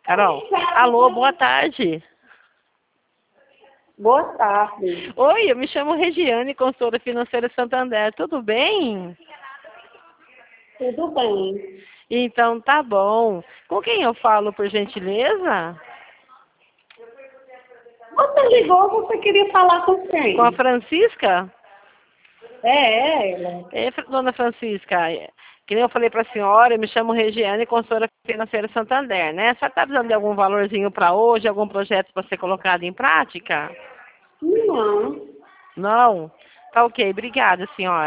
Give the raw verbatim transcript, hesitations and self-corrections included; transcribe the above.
Carol, alô, boa tarde. Boa tarde. Oi, eu me chamo Regiane, consultora financeira Santander. Tudo bem? Tudo bem. Então tá bom. Com quem eu falo, por gentileza? Você ligou, você queria falar com quem? Com a Francisca? É, é ela. É, dona Francisca, é, que nem eu falei para a senhora, eu me chamo Regiane, consultora financeira Santander, né? A senhora está precisando de algum valorzinho para hoje, algum projeto para ser colocado em prática? Não. Não? Tá ok, obrigada, senhora.